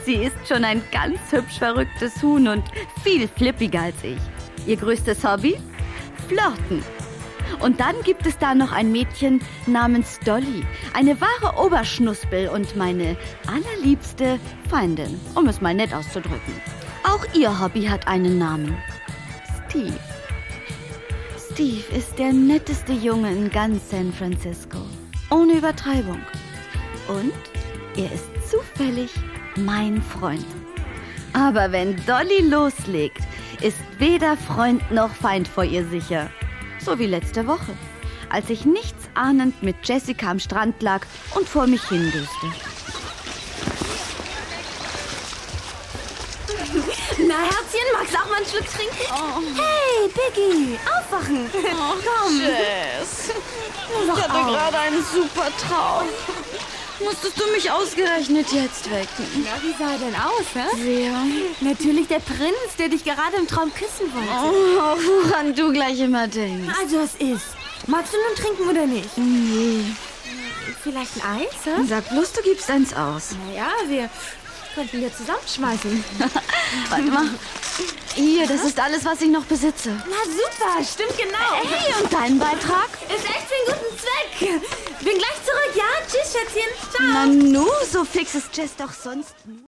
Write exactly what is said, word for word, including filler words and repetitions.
Sie ist schon ein ganz hübsch verrücktes Huhn und viel flippiger als ich. Ihr größtes Hobby? Flirten. Und dann gibt es da noch ein Mädchen namens Dolly. Eine wahre Oberschnuspel und meine allerliebste Feindin, um es mal nett auszudrücken. Auch ihr Hobby hat einen Namen. Steve. Steve ist der netteste Junge in ganz San Francisco. Ohne Übertreibung. Und er ist zufällig mein Freund. Aber wenn Dolly loslegt, ist weder Freund noch Feind vor ihr sicher. So wie letzte Woche, als ich nichts ahnend mit Jessica am Strand lag und vor mich hindüste. Na, Herzchen, magst du auch mal einen Schluck trinken? Oh. Hey, Biggie, aufwachen. Oh, komm. Jess, ich hatte gerade einen super Traum. Musstest du mich ausgerechnet jetzt wecken? Na, wie sah er denn aus, hä? Sehr. Natürlich der Prinz, der dich gerade im Traum küssen wollte. Oh, woran du gleich immer denkst. Also, es ist. Magst du nun trinken oder nicht? Nee. Vielleicht ein Eis, hä? Sag bloß, du gibst eins aus. Naja, wir könnten wir zusammenschmeißen. Warte mal. Hier, das ist alles, was ich noch besitze. Na super, stimmt genau. Hey, und dein Beitrag? Ist echt für einen guten Zweck. Bin gleich zurück, ja? Tschüss, Schätzchen. Ciao. Na nu, so fix ist Jess doch sonst nie.